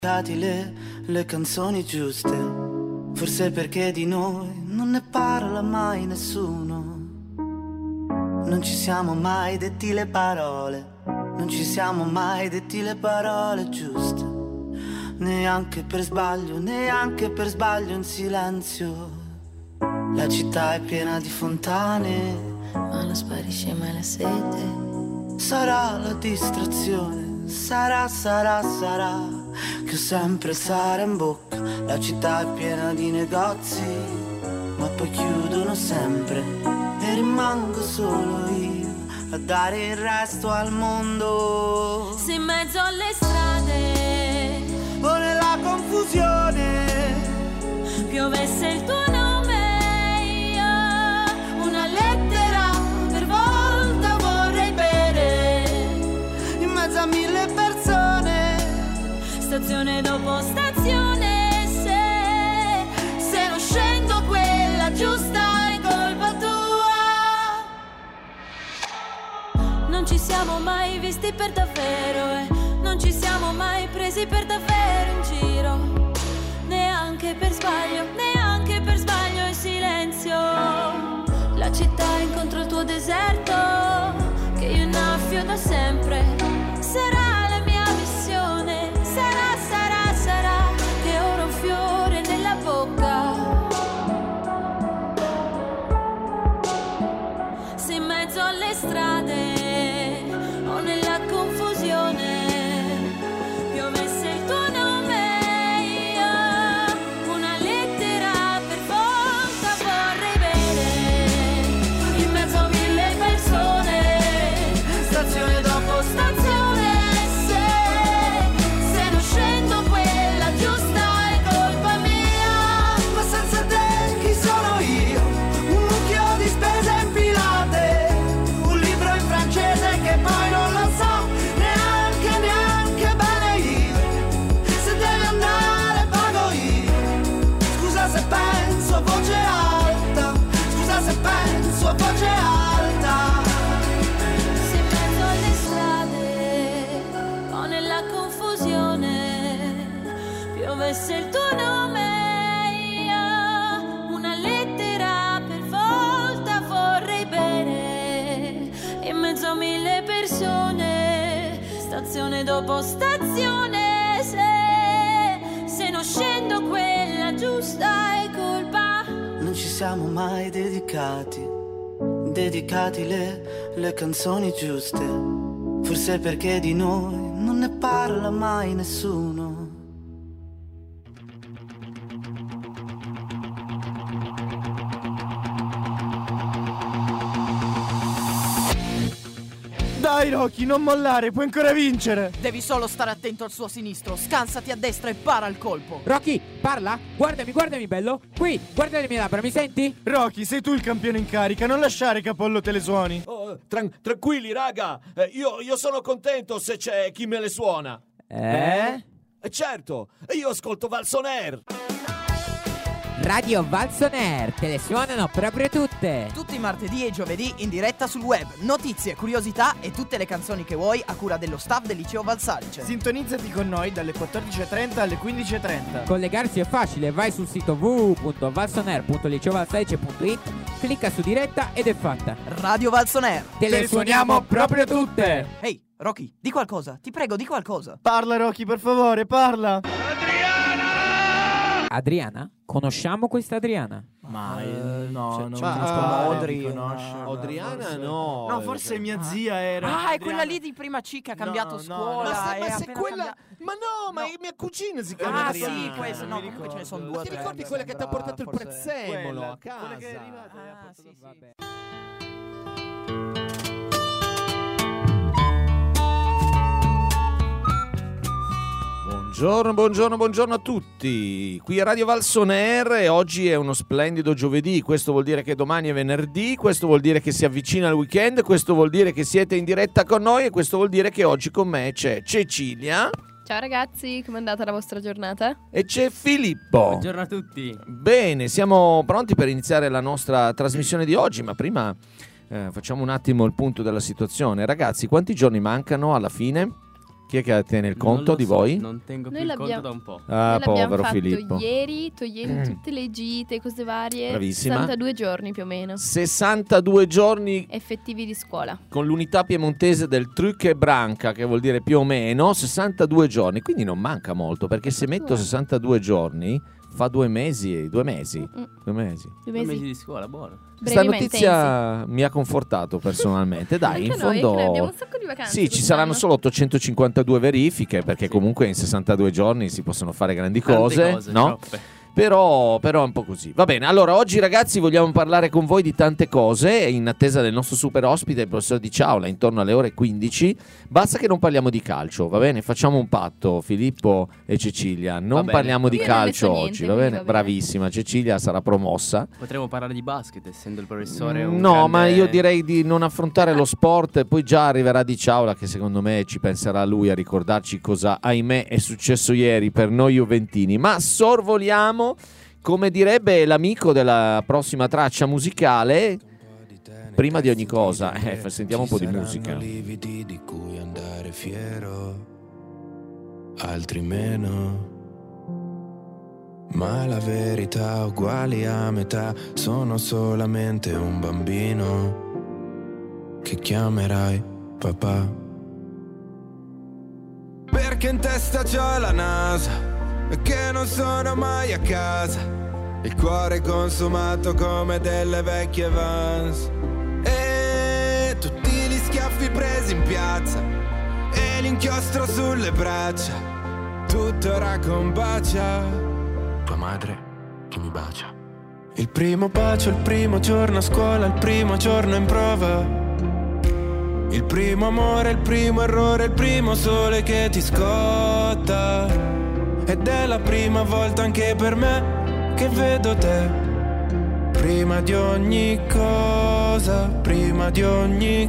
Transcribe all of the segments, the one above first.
Le canzoni giuste, forse perché di noi non ne parla mai nessuno. Non ci siamo mai detti le parole, non ci siamo mai detti le parole giuste. Neanche per sbaglio in silenzio. La città è piena di fontane, ma non sparisce mai la sete. Sarà la distrazione, sarà che ho sempre sale in bocca. La città è piena di negozi, ma poi chiudono sempre e rimango solo io a dare il resto al mondo. Se in mezzo alle strade o nella confusione piovesse il tuo nome, io una lettera per volta vorrei bere in mezzo a mille persone, stazione dopo stazione. Se non scendo quella giusta è colpa tua. Non ci siamo mai visti per davvero, non ci siamo mai presi per davvero in giro. Neanche per sbaglio in silenzio. La città incontro il tuo deserto, che io innaffio da sempre. Sarà la mia missione, sarà che ora ho un fiore nella bocca. Se in mezzo alle strade o nella confusione piovesse il tuo nome, io una lettera per volta vorrei bere in mezzo a mille persone, stazione dopo stazione. Se non scendo quella giusta è colpa mia. Ma senza te chi sono io? Un mucchio di spese impilate, un libro in francese che poi non lo so neanche bene io. Se devi andare pago io. Scusa se penso a voce alta, scusa se penso a voce alta. Se in mezzo alle strade o nella confusione piovesse il tuo nome, io una lettera per volta vorrei bere in mezzo a mille persone, stazione dopo stazione. Se non scendo quella giusta è colpa. Non ci siamo mai dedicati le canzoni giuste, forse perché di noi non ne parla mai nessuno. Dai Rocky, non mollare, puoi ancora vincere. Devi solo stare attento al suo sinistro, scansati a destra e para il colpo. Rocky, parla, guardami bello. Qui, guarda le mie labbra, mi senti? Rocky, sei tu il campione in carica, non lasciare che Apollo te le suoni. Oh, tranquilli raga, io sono contento se c'è chi me le suona. Certo, io ascolto Valson Air. Radio Valson Air, te le suonano proprio tutte. Tutti i martedì e giovedì in diretta sul web. Notizie, curiosità e tutte le canzoni che vuoi a cura dello staff del liceo Valsalice. Sintonizzati con noi dalle 14.30 alle 15.30. Collegarsi è facile, vai sul sito www.valsonair.liceovalsalice.it, clicca su diretta ed è fatta. Radio Valson Air, te le suoniamo proprio tutte. Ehi, Rocky, di qualcosa, ti prego, di qualcosa. Parla Rocky, per favore, parla. Adriana? Conosciamo questa Adriana? Ma no, non conosco Modri. Adriana no. No, forse mia zia era. Ah, è quella lì di prima C che ha cambiato scuola. Ma se quella. Ma no, ma mia cugina si chiama Adriana. Sì, può essere. No, comunque ce ne sono due. Ma ti ricordi quella che ti ha portato il prezzemolo a casa? Quella che è arrivata. Sì. Buongiorno a tutti. Qui è Radio Valson Air e oggi è uno splendido giovedì. Questo vuol dire che domani è venerdì, questo vuol dire che si avvicina il weekend, questo vuol dire che siete in diretta con noi e questo vuol dire che oggi con me c'è Cecilia. Ciao ragazzi, com'è andata la vostra giornata? E c'è Filippo. Buongiorno a tutti. Bene, siamo pronti per iniziare la nostra trasmissione di oggi, ma prima facciamo un attimo il punto della situazione. Ragazzi, quanti giorni mancano alla fine? Chi è che tiene il conto di voi? Non tengo più Noi il conto da un po'. Ah, Noi l'abbiamo povero fatto Filippo. ieri, togliendo tutte le gite, cose varie. Bravissima. 62 giorni più o meno 62 giorni effettivi di scuola. con l'unità piemontese del truc e branca, che vuol dire più o meno 62 giorni, quindi non manca molto, perché se metto 62 giorni fa 2 mesi. 2 mesi. 2 2 mesi di scuola, buono. Questa brevi ma notizia mi ha confortato personalmente. Dai, Anche in noi, fondo abbiamo un sacco di vacanze sì, ci saranno quest'anno. solo 852 verifiche, perché comunque in 62 giorni si possono fare grandi cose, no? Troppe. Però è un po' così. Va bene, allora oggi ragazzi vogliamo parlare con voi di tante cose, in attesa del nostro super ospite, il professor Di Ciaula, intorno alle ore 15. Basta che non parliamo di calcio, va bene? Facciamo un patto, Filippo e Cecilia, non bene. parliamo di Io non ne calcio so oggi, niente, va quindi bene? va bene. Bravissima, Cecilia sarà promossa. Potremmo parlare di basket, essendo il professore un No, grande... ma io direi di non affrontare lo sport, e poi già arriverà Di Ciaula, che secondo me ci penserà lui a ricordarci cosa, ahimè, è successo ieri per noi juventini. Ma sorvoliamo, come direbbe l'amico della prossima traccia musicale, prima di ogni cosa, sentiamo un po' di musica. Lividi di cui andare fiero, altri meno. Ma la verità uguali a metà, sono solamente un bambino che chiamerai papà. Perché in testa c'ho la NASA e che non sono mai a casa, il cuore consumato come delle vecchie Vans, e tutti gli schiaffi presi in piazza e l'inchiostro sulle braccia, tutto ora combacia tua madre che mi bacia. Il primo bacio, il primo giorno a scuola, il primo giorno in prova, il primo amore, il primo errore, il primo sole che ti scotta. Ed è la prima volta anche per me che vedo te. Prima di ogni cosa, prima di ogni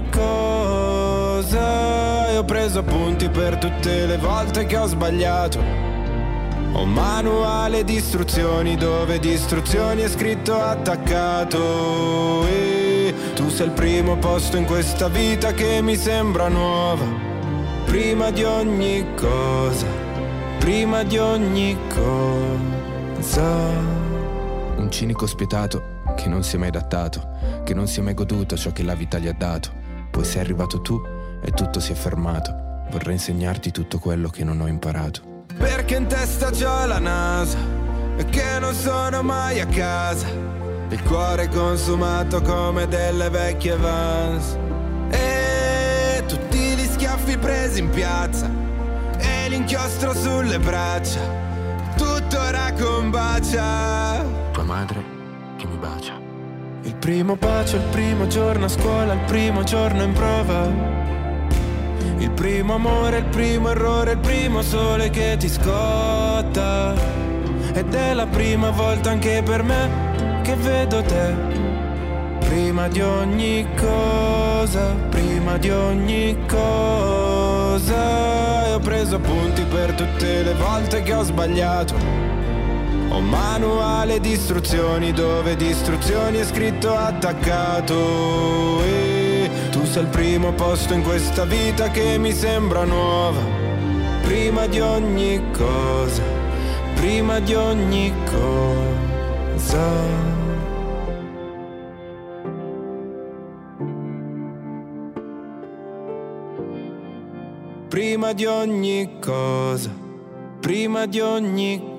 cosa. E ho preso appunti per tutte le volte che ho sbagliato. Ho un manuale di istruzioni dove di istruzioni è scritto attaccato. E tu sei il primo posto in questa vita che mi sembra nuova. Prima di ogni cosa, prima di ogni cosa. Un cinico spietato che non si è mai adattato, che non si è mai goduto ciò che la vita gli ha dato. Poi sei arrivato tu e tutto si è fermato. Vorrei insegnarti tutto quello che non ho imparato. Perché in testa c'ho la NASA e che non sono mai a casa, il cuore consumato come delle vecchie Vans, e tutti gli schiaffi presi in piazza e l'inchiostro sulle braccia, tutto ora combacia tua madre che mi bacia. Il primo bacio, il primo giorno a scuola, il primo giorno in prova, il primo amore, il primo errore, il primo sole che ti scotta. Ed è la prima volta anche per me che vedo te. Prima di ogni cosa, prima di ogni cosa. E ho preso appunti per tutte le volte che ho sbagliato. Ho un manuale di istruzioni dove di istruzioni è scritto attaccato. E tu sei il primo posto in questa vita che mi sembra nuova. Prima di ogni cosa, prima di ogni cosa. Prima di ogni cosa, prima di ogni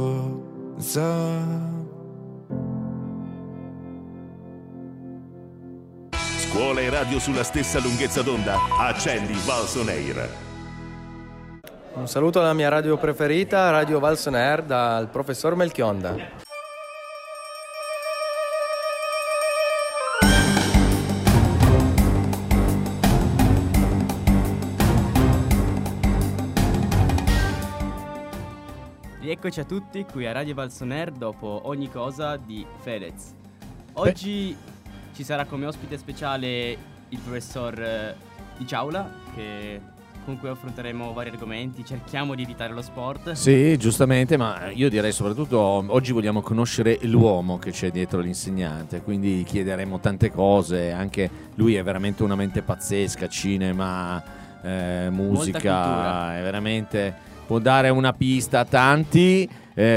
cosa. Scuola e radio sulla stessa lunghezza d'onda. Accendi Valson Air. Un saluto alla mia radio preferita, Radio Valson Air, dal professor Melchionda. Rieccoci a tutti qui a Radio Valson Air dopo ogni cosa di Fedez. Oggi ci sarà come ospite speciale il professor Di Ciaula, con cui affronteremo vari argomenti, cerchiamo di evitare lo sport. Sì, giustamente, ma io direi soprattutto oggi vogliamo conoscere l'uomo che c'è dietro l'insegnante, quindi chiederemo tante cose, anche lui è veramente una mente pazzesca, cinema, musica, è veramente può dare una pista a tanti,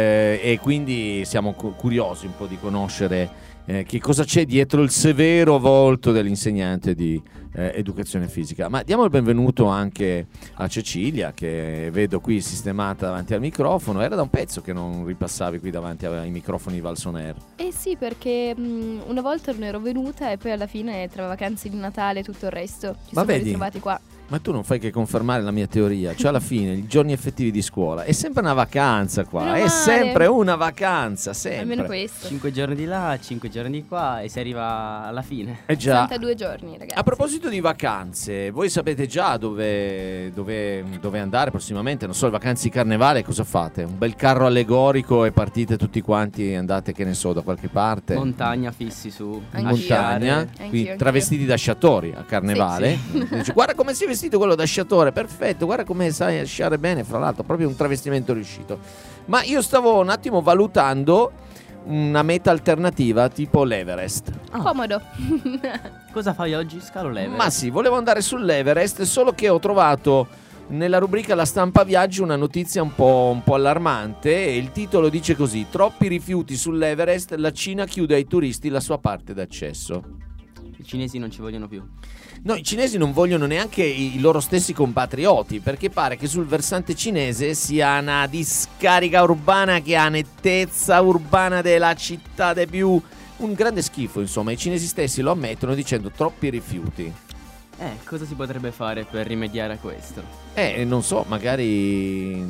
e quindi siamo curiosi un po' di conoscere che cosa c'è dietro il severo volto dell'insegnante di educazione fisica. Ma diamo il benvenuto anche a Cecilia, che vedo qui sistemata davanti al microfono. Era da un pezzo che non ripassavi qui davanti ai microfoni di Valson Air. Eh sì, perché una volta non ero venuta e poi alla fine tra vacanze di Natale e tutto il resto ci siamo ritrovati qua. Ma tu non fai che confermare la mia teoria. Cioè alla fine i giorni effettivi di scuola è sempre una vacanza qua. È sempre una vacanza, sempre. Almeno questo. 5 giorni di là, 5 giorni di qua e si arriva alla fine. È già. 62 giorni, ragazzi. A proposito di vacanze, voi sapete già dove andare prossimamente? Non so, le vacanze di carnevale cosa fate? Un bel carro allegorico e partite tutti quanti, andate che ne so da qualche parte. Montagna fissi su. In montagna, quindi travestiti da sciatori a carnevale. Sì. Dice, guarda come si è vestito quello da sciatore, perfetto, guarda come sai sciare bene, fra l'altro, proprio un travestimento riuscito. Ma io stavo un attimo valutando una meta alternativa tipo l'Everest. Comodo. Cosa fai oggi? Scalo l'Everest? Ma sì, volevo andare sull'Everest, solo che ho trovato nella rubrica La Stampa Viaggi una notizia un po' allarmante, e il titolo dice così: troppi rifiuti sull'Everest, la Cina chiude ai turisti la sua parte d'accesso. I cinesi non ci vogliono più. No, i cinesi non vogliono neanche i loro stessi compatrioti, perché pare che sul versante cinese sia una discarica urbana che ha nettezza urbana della città de più. Un grande schifo, insomma, i cinesi stessi lo ammettono dicendo troppi rifiuti. Cosa si potrebbe fare per rimediare a questo? Non so, magari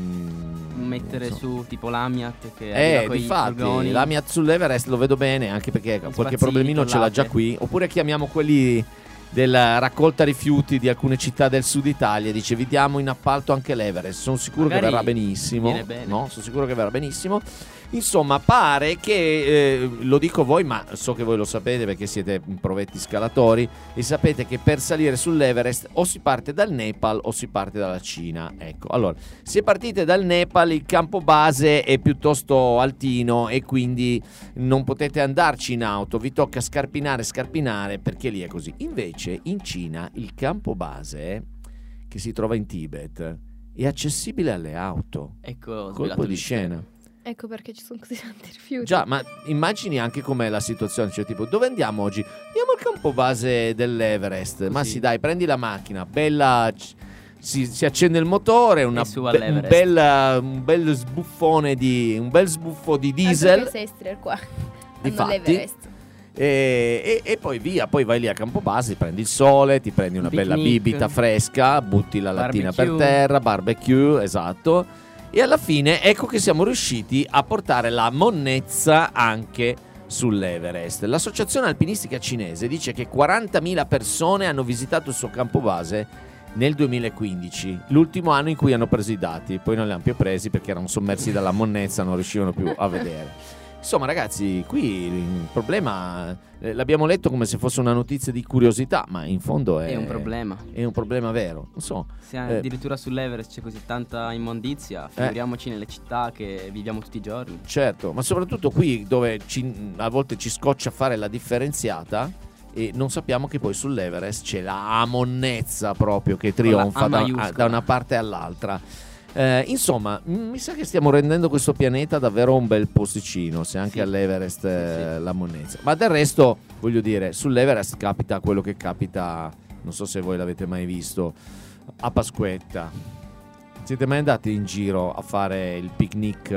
mettere su tipo l'Amiat che arriva coi difatti, furgoni. l'Amiat sull'Everest lo vedo bene, anche perché qualche spazzini problemino con ce l'ha l'ape. già qui. Oppure chiamiamo quelli della raccolta rifiuti di alcune città del sud Italia, dice vi diamo in appalto anche l'Everest. Sono sicuro Magari che verrà benissimo. viene bene. No, sono sicuro che verrà benissimo. Insomma, pare che lo dico voi, ma so che voi lo sapete perché siete provetti scalatori e sapete che per salire sull'Everest o si parte dal Nepal o si parte dalla Cina. Ecco, allora, se partite dal Nepal il campo base è piuttosto altino e quindi non potete andarci in auto, vi tocca scarpinare perché lì è così. Invece in Cina il campo base, che si trova in Tibet, è accessibile alle auto. Ecco, colpo di scena. Ecco perché ci sono così tanti rifiuti. Già, ma immagini anche com'è la situazione, cioè tipo, dove andiamo oggi? Andiamo al campo base dell'Everest. Ma sì, dai, prendi la macchina, bella, si accende il motore, un bel sbuffone un bel sbuffo di diesel. Anche Sestri qua. Difatti. L'Everest. E poi via, poi vai lì a campo base, prendi il sole, ti prendi una bella bibita fresca, butti la lattina per terra, barbecue, esatto. E alla fine ecco che siamo riusciti a portare la monnezza anche sull'Everest. L'associazione alpinistica cinese dice che 40.000 persone hanno visitato il suo campo base nel 2015, l'ultimo anno in cui hanno preso i dati. Poi non li hanno più presi perché erano sommersi dalla monnezza, non riuscivano più a vedere. Insomma, ragazzi, qui il problema l'abbiamo letto come se fosse una notizia di curiosità, ma in fondo è un problema. È un problema vero. Non so. Se addirittura sull'Everest c'è così tanta immondizia, figuriamoci nelle città che viviamo tutti i giorni. Certo, ma soprattutto qui dove a volte ci scoccia fare la differenziata e non sappiamo che poi sull'Everest c'è la monnezza proprio che trionfa da una parte all'altra. Insomma, mi sa che stiamo rendendo questo pianeta davvero un bel posticino, se anche all'Everest la monnezza. Ma del resto, voglio dire, sull'Everest capita quello che capita, non so se voi l'avete mai visto, a Pasquetta. Siete mai andati in giro a fare il picnic?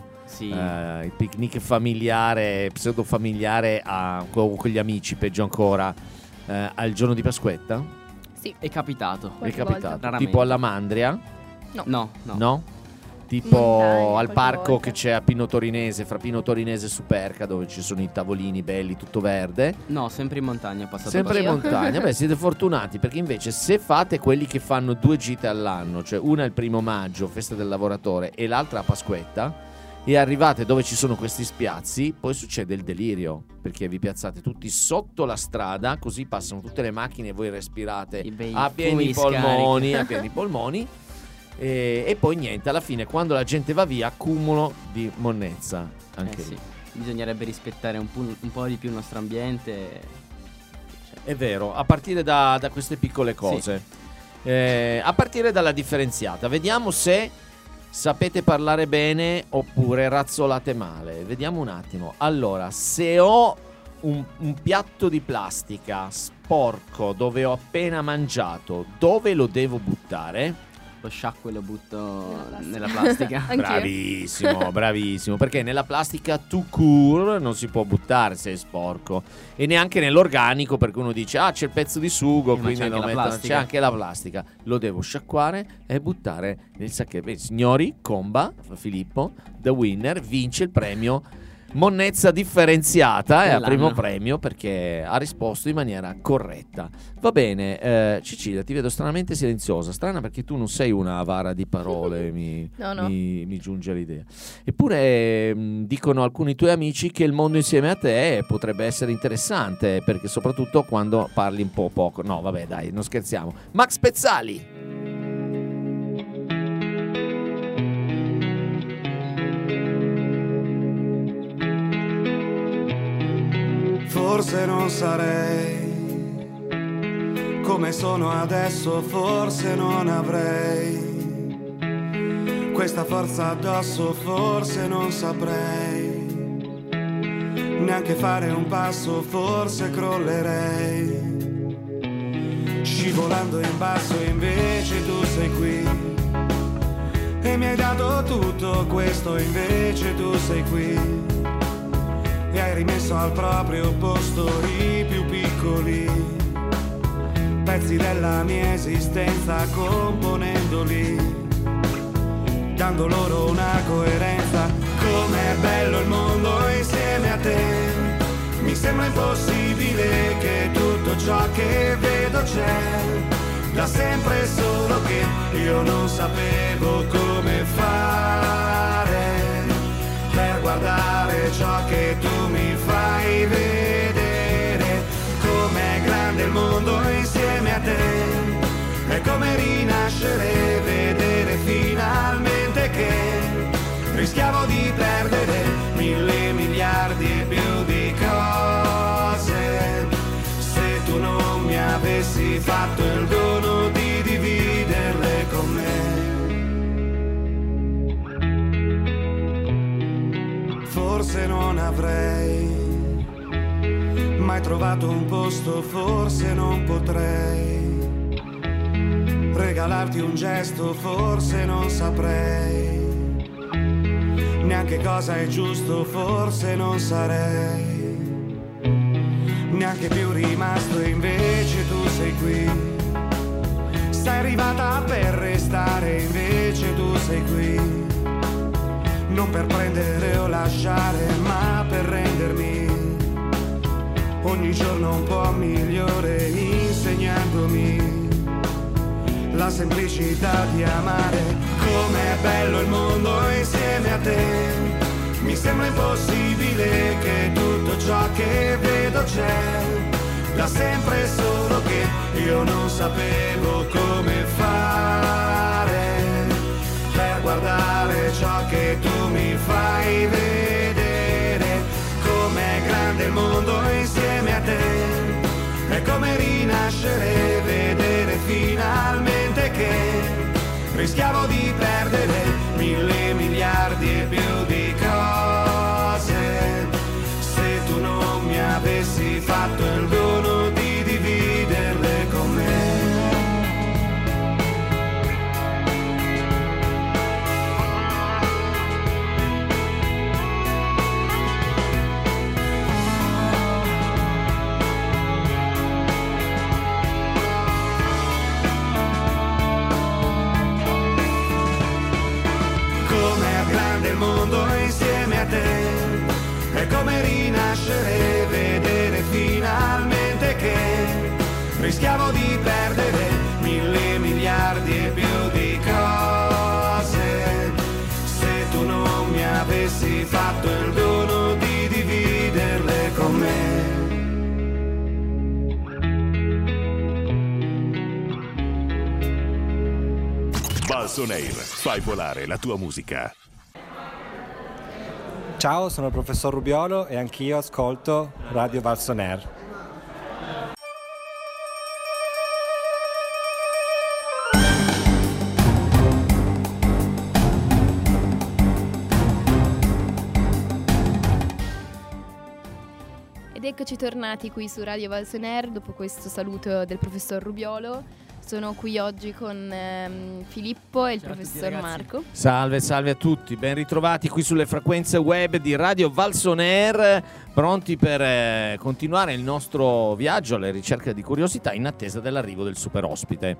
Il picnic familiare, pseudo familiare con gli amici, peggio ancora, al giorno di Pasquetta? Sì. È capitato. È capitato. Tipo alla Mandria? No? Tipo Montagna, al parco volta. che c'è a Pino Torinese, fra Pino Torinese e Superca, dove ci sono i tavolini belli, tutto verde. No, sempre in montagna ho passato. Sempre in montagna. Beh, siete fortunati, perché invece se fate quelli che fanno 2 gite all'anno, cioè una il 1° maggio, festa del lavoratore, e l'altra a Pasquetta, e arrivate dove ci sono questi spiazzi, poi succede il delirio, perché vi piazzate tutti sotto la strada, così passano tutte le macchine e voi respirate a pieni polmoni. E poi niente, alla fine quando la gente va via, accumulo di monnezza anche lì. Bisognerebbe rispettare un po' di più il nostro ambiente. È vero, a partire da queste piccole cose. A partire dalla differenziata, vediamo se sapete parlare bene oppure razzolate male. Vediamo un attimo. Allora, se ho un piatto di plastica sporco dove ho appena mangiato, dove lo devo buttare? Lo sciacquo e lo butto nella plastica. Bravissimo, bravissimo. Perché nella plastica tout court non si può buttare se è sporco. E neanche nell'organico, perché uno dice c'è il pezzo di sugo, quindi lo metto. C'è anche la plastica. Lo devo sciacquare e buttare nel sacchetto. Signori, Comba, Filippo, the winner, vince il premio monnezza differenziata, è al primo premio perché ha risposto in maniera corretta. Va bene, Cecilia, ti vedo stranamente silenziosa. Strana perché tu non sei una avara di parole, mi giunge l'idea. Eppure dicono alcuni tuoi amici che il mondo insieme a te potrebbe essere interessante, perché soprattutto quando parli un po' poco. No, vabbè, dai, non scherziamo. Max Pezzali. Forse non sarei come sono adesso, forse non avrei questa forza addosso, forse non saprei neanche fare un passo, forse crollerei scivolando in basso, invece tu sei qui e mi hai dato tutto questo, invece tu sei qui e hai rimesso al proprio posto i più piccoli pezzi della mia esistenza, componendoli, dando loro una coerenza. Com'è bello il mondo insieme a te, mi sembra impossibile che tutto ciò che vedo c'è da sempre, solo che io non sapevo come fare per guardare ciò che tu mi fai vedere. Com'è grande il mondo insieme a te, è come rinascere, vedere finalmente che rischiavo di perdere 1000 miliardi e più di cose se tu non mi avessi fatto il dono di dividerle con me. Forse non avrei mai trovato un posto, forse non potrei regalarti un gesto, forse non saprei neanche cosa è giusto, forse non sarei neanche più rimasto, invece tu sei qui, sei arrivata per restare, invece tu sei qui non per prendere o lasciare, ma per rendermi ogni giorno un po' migliore, insegnandomi la semplicità di amare. Com'è bello il mondo insieme a te, mi sembra impossibile che tutto ciò che vedo c'è da sempre, solo che io non sapevo come fare per guardare ciò che tu mi fai vedere. Com'è grande il mondo insieme a te, è come rinascere, vedere finalmente che rischiavo di perdere 1000 miliardi e più di cose se tu non mi avessi fatto il dono di dividerle con me. Il mondo insieme a te, è come rinascere, vedere finalmente che rischiavo di perdere 1000 miliardi e più di cose se tu non mi avessi fatto il dono di dividerle con me. Valson Air, fai volare la tua musica. Ciao, sono il professor Rubiolo e anch'io ascolto Radio Valson Air. Ed eccoci tornati qui su Radio Valso On Air dopo questo saluto del professor Rubiolo. Sono qui oggi con Filippo e il professor Marco. Salve a tutti, ben ritrovati qui sulle frequenze web di Radio Valso On Air, pronti per continuare il nostro viaggio alla ricerca di curiosità in attesa dell'arrivo del super ospite.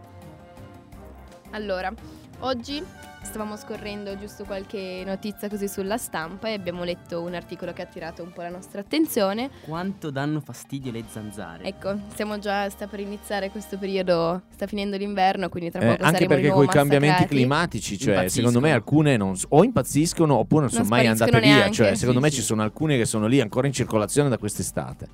Allora, oggi stavamo scorrendo giusto qualche notizia così sulla stampa e abbiamo letto un articolo che ha attirato un po' la nostra attenzione. Quanto danno fastidio le zanzare. Ecco, sta per iniziare questo periodo, sta finendo l'inverno, quindi tra poco anche saremo perché con i cambiamenti climatici, cioè secondo me alcune o impazziscono oppure non sono mai andate via, neanche. Cioè secondo me ci sono alcune che sono lì ancora in circolazione da quest'estate.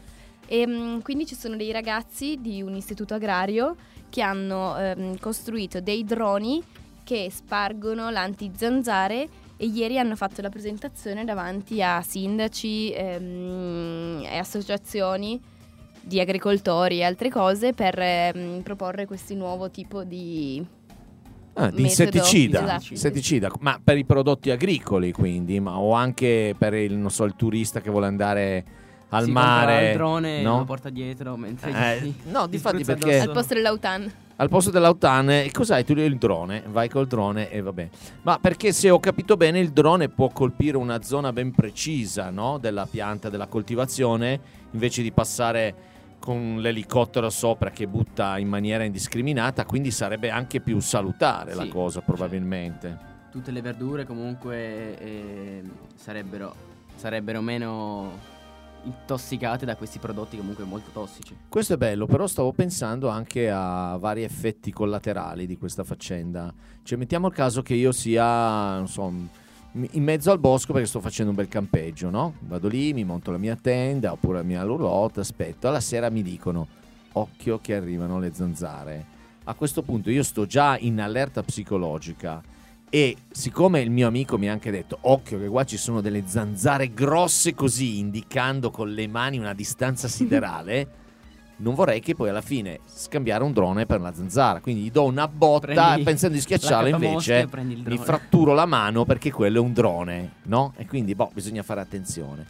E quindi ci sono dei ragazzi di un istituto agrario che hanno costruito dei droni che spargono l'antizanzare e ieri hanno fatto la presentazione davanti a sindaci e associazioni di agricoltori e altre cose per proporre questo nuovo tipo di di insetticida, insetticida, ma per i prodotti agricoli quindi, o anche per il turista che vuole andare al mare, il drone, no? Lo porta dietro mentre no, difatti perché al posto dell'autan. Al posto dell'autan, cos'hai tu? Il drone, vai col drone e vabbè. Ma perché se ho capito bene il drone può colpire una zona ben precisa, no? Della pianta, della coltivazione, invece di passare con l'elicottero sopra che butta in maniera indiscriminata, quindi sarebbe anche più salutare la cosa probabilmente. Tutte le verdure comunque sarebbero meno intossicate da questi prodotti comunque molto tossici. Questo è bello, però stavo pensando anche a vari effetti collaterali di questa faccenda. Cioè mettiamo il caso che io sia, non so, in mezzo al bosco perché sto facendo un bel campeggio, no? Vado lì, mi monto la mia tenda oppure la mia roulotte, aspetto, alla sera mi dicono occhio che arrivano le zanzare. A questo punto io sto già in allerta psicologica. E siccome il mio amico mi ha anche detto occhio che qua ci sono delle zanzare grosse così, indicando con le mani una distanza siderale, non vorrei che poi alla fine scambiare un drone per la zanzara, quindi gli do una botta e pensando di schiacciarla invece mi fratturo la mano perché quello è un drone, no? E quindi bisogna fare attenzione.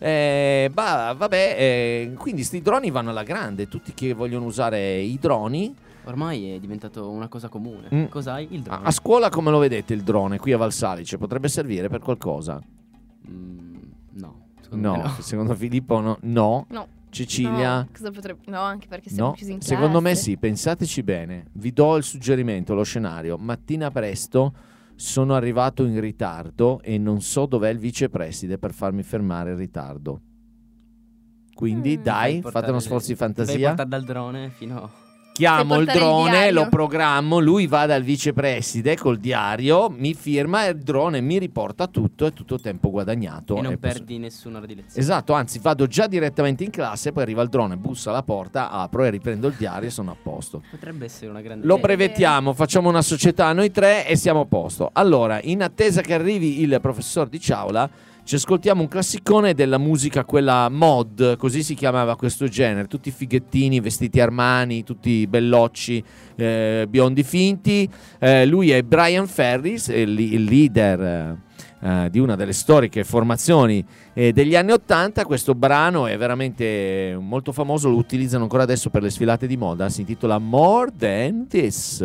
Quindi sti droni vanno alla grande, tutti che vogliono usare i droni. Ormai è diventato una cosa comune. Cos'hai? Il drone. A scuola come lo vedete il drone qui a Valsalice? Potrebbe servire per qualcosa? No. Secondo Filippo no. Cecilia? No, cosa potrebbe... no, anche perché siamo chiusi in classe. Secondo me sì, pensateci bene. Vi do il suggerimento, lo scenario. Mattina presto sono arrivato in ritardo e non so dov'è il vicepreside per farmi fermare il ritardo. Quindi dai, fate uno sforzo di fantasia. Devi portare dal drone fino... Chiamo il drone, lo programmo, lui va dal vicepreside col diario, mi firma e il drone mi riporta tutto, è tutto tempo guadagnato. E non perdi nessuna ora di lezione. Esatto, anzi vado già direttamente in classe, poi arriva il drone, bussa alla porta, apro e riprendo il diario e sono a posto. Potrebbe essere una grande Lo brevettiamo, facciamo una società noi tre e siamo a posto. Allora, in attesa che arrivi il professor Di Ciaula, ci ascoltiamo un classicone della musica, quella mod, così si chiamava questo genere, tutti fighettini, vestiti Armani, tutti bellocci, biondi finti. Lui è Brian Ferris, il leader di una delle storiche formazioni degli anni '80. Questo brano è veramente molto famoso, lo utilizzano ancora adesso per le sfilate di moda, si intitola More Than This.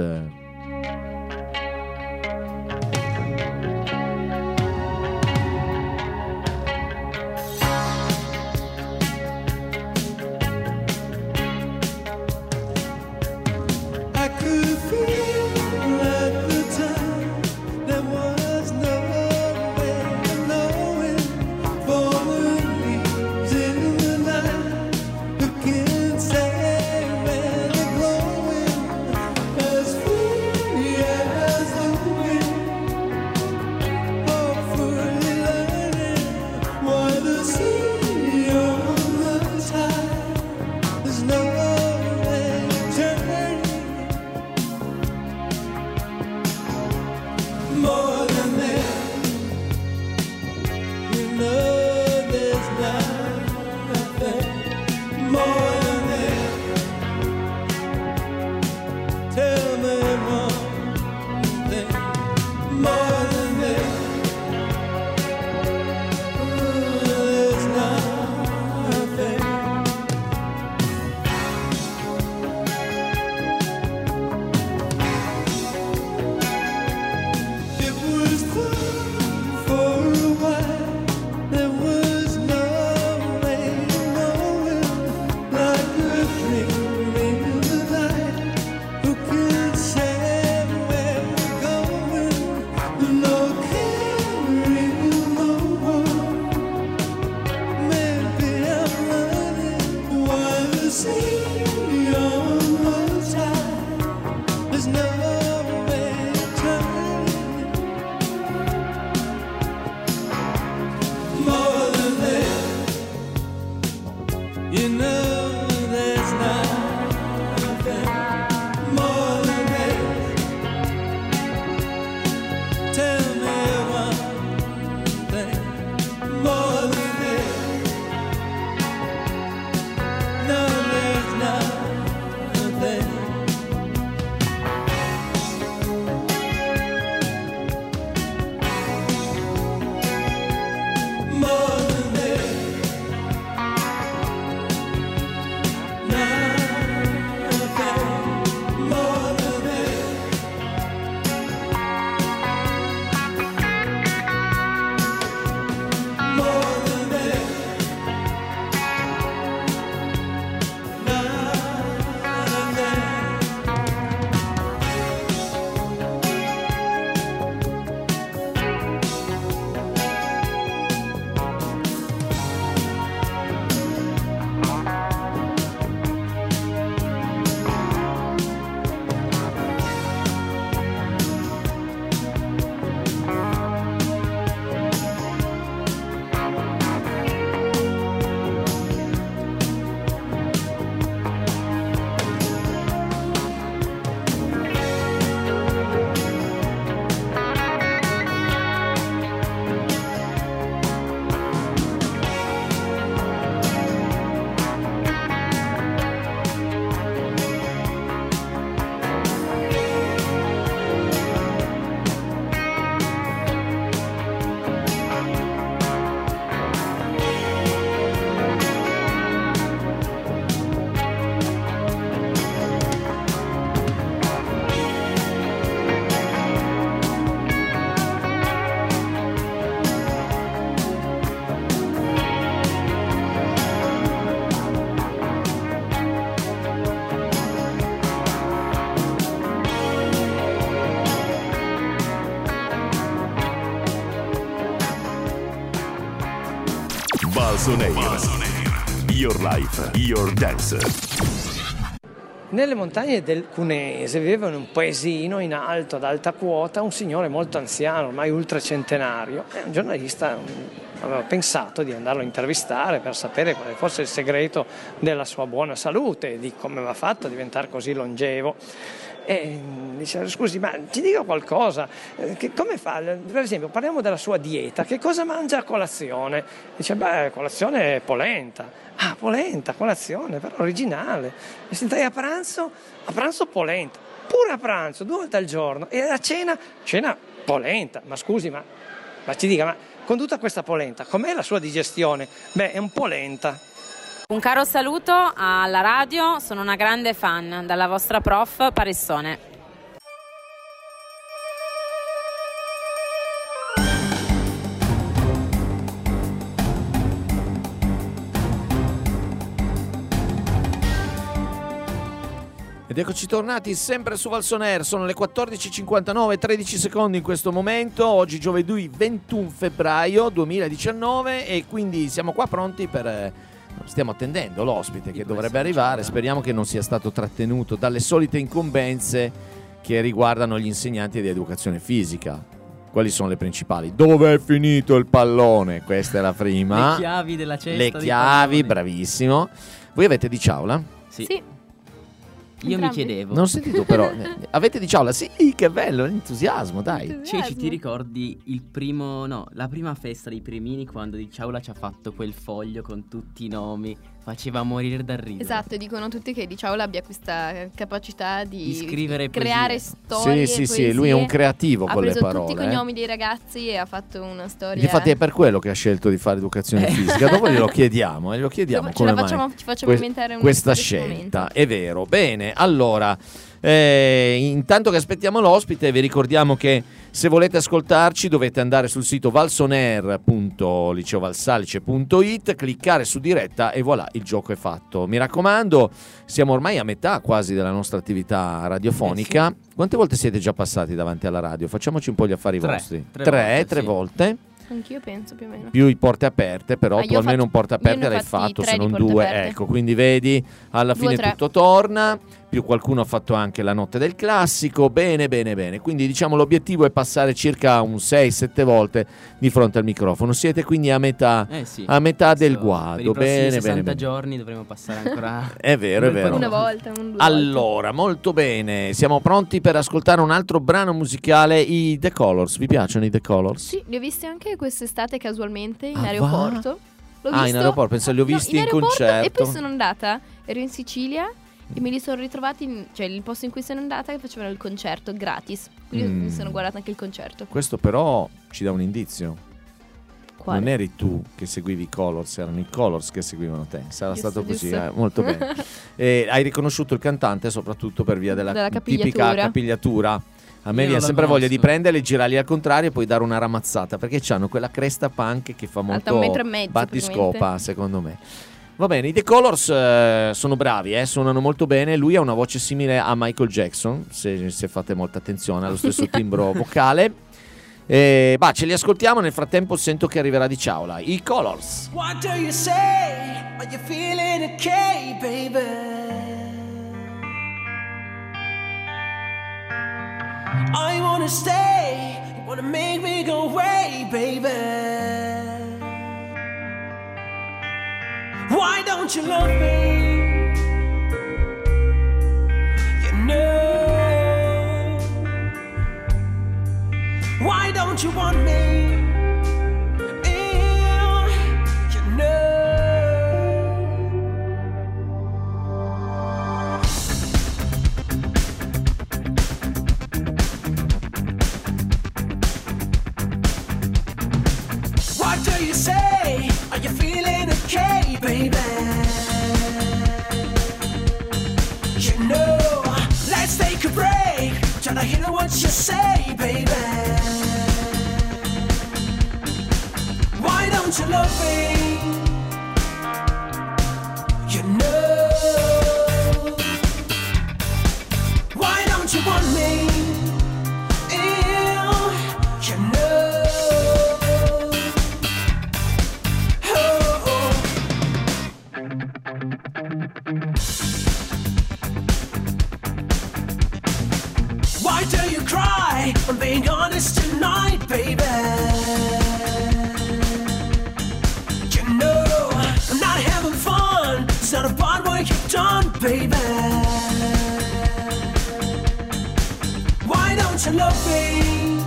Free Valson Air. Your life, your dance. Nelle montagne del Cuneese viveva in un paesino in alto, ad alta quota, un signore molto anziano, ormai ultracentenario. Un giornalista aveva pensato di andarlo a intervistare per sapere quale fosse il segreto della sua buona salute e di come aveva fatto a diventare così longevo. E dice: scusi, ma ti dico qualcosa, come fa? Per esempio, parliamo della sua dieta, che cosa mangia a colazione? Dice: beh, colazione polenta. Ah, polenta, colazione, però originale. E senti, a pranzo polenta, pure a pranzo, 2 volte al giorno. E a cena polenta. Ma scusi, ma ci dica, ma con tutta questa polenta, com'è la sua digestione? Beh, è un po' lenta. Un caro saluto alla radio, sono una grande fan, dalla vostra prof Paressone. Ed eccoci tornati sempre su Valson Air, sono le 14:59, 13 secondi in questo momento, oggi giovedì 21 febbraio 2019 e quindi siamo qua pronti per... Stiamo attendendo l'ospite che dovrebbe arrivare, speriamo che non sia stato trattenuto dalle solite incombenze che riguardano gli insegnanti di educazione fisica. Quali sono le principali? Dove è finito il pallone? Questa è la prima. Le chiavi della cesta. Le chiavi, bravissimo. Voi avete di ciaula? Sì. Io mi chiedevo. Non ho sentito però. Avete di ciaula? Sì, che bello, entusiasmo, dai. Ceci, ti ricordi la prima festa dei primini quando di ciaula ci ha fatto quel foglio con tutti i nomi? Faceva morire dal ridere. Esatto, dicono tutti che di Ciaula abbia questa capacità di scrivere creare storie. Sì, lui è un creativo con le parole. Ha preso tutti i cognomi dei ragazzi e ha fatto una storia. Infatti è per quello che ha scelto di fare educazione fisica. Dopo glielo chiediamo come mai ci facciamo inventare questa scelta. È vero. Bene, allora intanto che aspettiamo l'ospite vi ricordiamo che se volete ascoltarci dovete andare sul sito valsonair.liceovalsalice.it, cliccare su diretta e voilà, il gioco è fatto. Mi raccomando, siamo ormai a metà quasi della nostra attività radiofonica. Quante volte siete già passati davanti alla radio? Facciamoci un po' gli affari vostri. Tre volte. Anch'io penso più o meno. Più i porte aperte, però tu almeno un porte aperte l'hai fatto, se non 2. Aperte. Ecco, quindi vedi, alla fine tutto torna. Più qualcuno ha fatto anche la notte del classico. Bene. Quindi diciamo l'obiettivo è passare circa un 6-7 volte di fronte al microfono. Siete quindi a metà, a metà del guado. Per i prossimi 60 giorni dovremo passare ancora. È vero. Una volta, allora, molto bene. Siamo pronti per ascoltare un altro brano musicale, i The Colors. Vi piacciono i The Colors? Sì, li ho visti anche quest'estate casualmente in aeroporto. In aeroporto, penso li ho visti in concerto. E poi sono andata, ero in Sicilia e me li sono ritrovati, cioè il posto in cui sono andata che facevano il concerto gratis. Quindi mi sono guardata anche il concerto. Questo però ci dà un indizio. Quale? Non eri tu che seguivi i Colors, erano i Colors che seguivano te. Sarà stato così, molto bene. E hai riconosciuto il cantante soprattutto per via della tipica capigliatura. A me viene sempre voglia di prenderli, girarli al contrario e poi dare una ramazzata, perché hanno quella cresta punk che fa molto battiscopa, secondo me. Va bene, i The Colors sono bravi, suonano molto bene. Lui ha una voce simile a Michael Jackson, se fate molta attenzione, ha lo stesso timbro vocale. Ce li ascoltiamo, nel frattempo sento che arriverà di Ciaula. I Colors. What do you say? Are you feeling okay, baby? I wanna stay, you wanna make me go away, baby. Why don't you love me? You know. Why don't you want me? You know. What do you say? Are you feeling okay, baby? You know, let's take a break. Try to hear what you say, baby. Why don't you love me? You know. Why don't you want me? You know. Oh. honest tonight, baby. You know, I'm not having fun. It's not a bad work you've done, baby. Why don't you love me?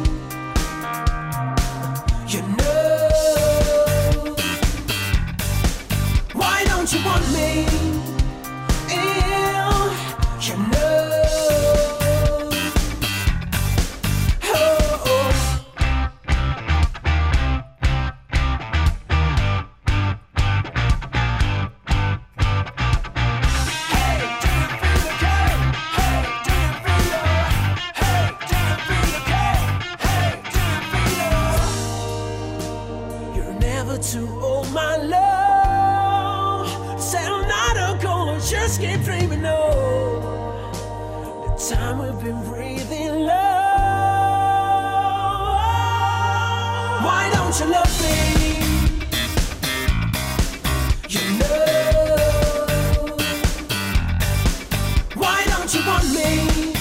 You know. Why don't you want me? You know. To all my love, said I'm not gonna just keep dreaming. No, the time we've been breathing love. Why don't you love me? You know. Why don't you want me?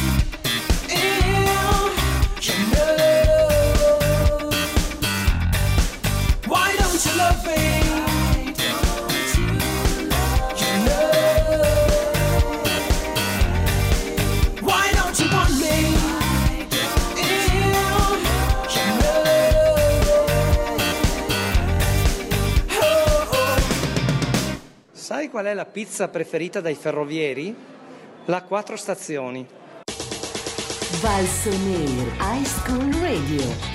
You know. Why don't you love me? You know. Why don't you want me? You know. Sai qual è la pizza preferita dai ferrovieri? La 4 stazioni. Valsonair High School Radio.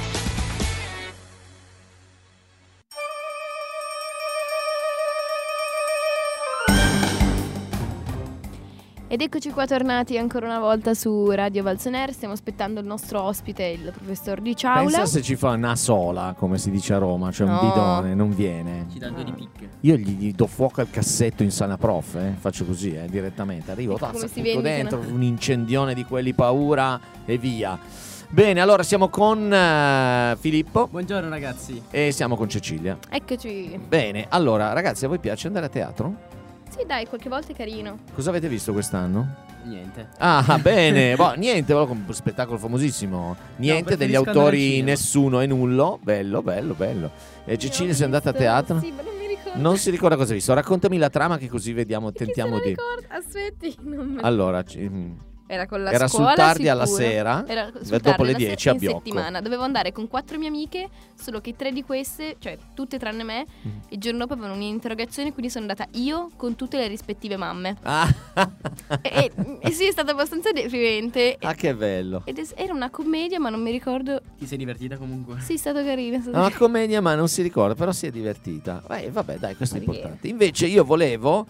Ed eccoci qua tornati ancora una volta su Radio Valsonair. Stiamo aspettando il nostro ospite, il professor Di Ciaula. Pensa se ci fa una sola, come si dice a Roma, cioè un bidone, non viene. Ci dà due di picche. Io gli do fuoco al cassetto in sala prof, faccio così, direttamente. Arrivo, Ecco come si tutto vende, dentro, no? un incendione di quelli paura e via. Bene, allora siamo con Filippo. Buongiorno ragazzi. E siamo con Cecilia. Eccoci. Bene, allora ragazzi, a voi piace andare a teatro? Sì, dai, qualche volta è carino. Cosa avete visto quest'anno? Niente. Ah, bene, niente, un spettacolo famosissimo. Niente, degli preferisco andare al autori cinema. Nessuno e Nullo. Bello, bello, bello. E Cecilia, sei andata a teatro? Sì, ma non mi ricordo. Non si ricorda cosa hai visto. Raccontami la trama che così vediamo, tentiamo di... Aspetti, non me... Allora, Era con la era scuola, sul tardi alla sicuro. sera, Era sul dopo tardi le alla 10 a in Biocco. settimana. Dovevo andare con 4 mie amiche, solo che 3 di queste, cioè tutte tranne me, il giorno dopo avevano un'interrogazione, quindi sono andata io con tutte le rispettive mamme. E sì, è stato abbastanza deprimente. Ah, che bello. Era una commedia, ma non mi ricordo. Ti sei divertita comunque? Sì, è stato carino. È stato Una carino. commedia, ma non si ricorda, però si è divertita. Vabbè, dai, questo è importante. Invece io volevo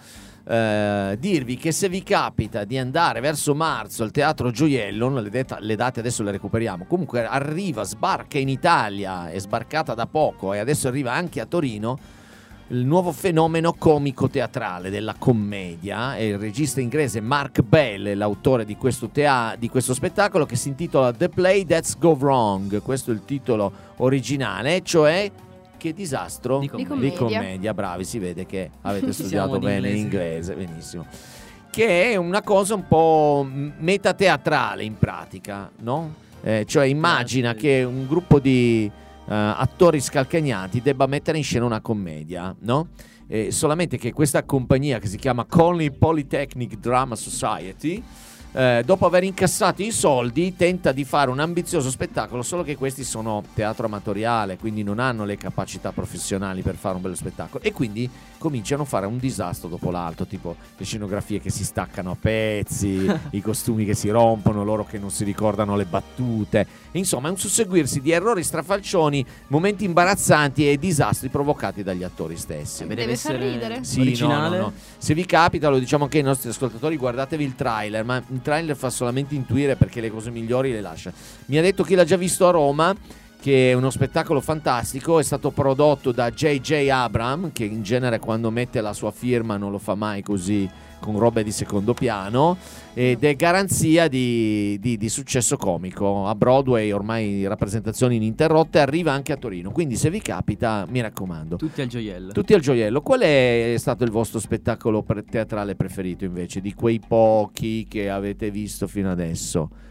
dirvi che se vi capita di andare verso marzo al Teatro Gioiello, le date adesso le recuperiamo, comunque sbarca in Italia, è sbarcata da poco e adesso arriva anche a Torino il nuovo fenomeno comico-teatrale della commedia. È il regista inglese Mark Bell, l'autore di questo spettacolo, che si intitola The Play That's Go Wrong. Questo è il titolo originale, cioè Che disastro Di commedia. Bravi, si vede che avete Siamo studiato in bene inglese. l'inglese, benissimo. Che è una cosa un po' metateatrale in pratica, no? Cioè immagina che un gruppo di attori scalcagnati debba mettere in scena una commedia, no? Solamente che questa compagnia, che si chiama Colney Polytechnic Drama Society, dopo aver incassato i soldi, tenta di fare un ambizioso spettacolo, solo che questi sono teatro amatoriale, quindi non hanno le capacità professionali per fare un bello spettacolo, e quindi cominciano a fare un disastro dopo l'altro, tipo le scenografie che si staccano a pezzi, i costumi che si rompono, loro che non si ricordano le battute. Insomma, è un susseguirsi di errori strafalcioni, momenti imbarazzanti e disastri provocati dagli attori stessi. Deve far ridere. Sì, originale. no. Se vi capita, lo diciamo anche ai nostri ascoltatori, guardatevi il trailer, ma il trailer fa solamente intuire, perché le cose migliori le lascia. Mi ha detto chi l'ha già visto a Roma che è uno spettacolo fantastico, è stato prodotto da J.J. Abrams, che in genere quando mette la sua firma non lo fa mai così con robe di secondo piano, ed è garanzia di successo comico. A Broadway ormai rappresentazioni ininterrotte, arriva anche a Torino, quindi se vi capita, mi raccomando. Tutti al Gioiello. Tutti al Gioiello. Qual è stato il vostro spettacolo teatrale preferito invece, di quei pochi che avete visto fino adesso?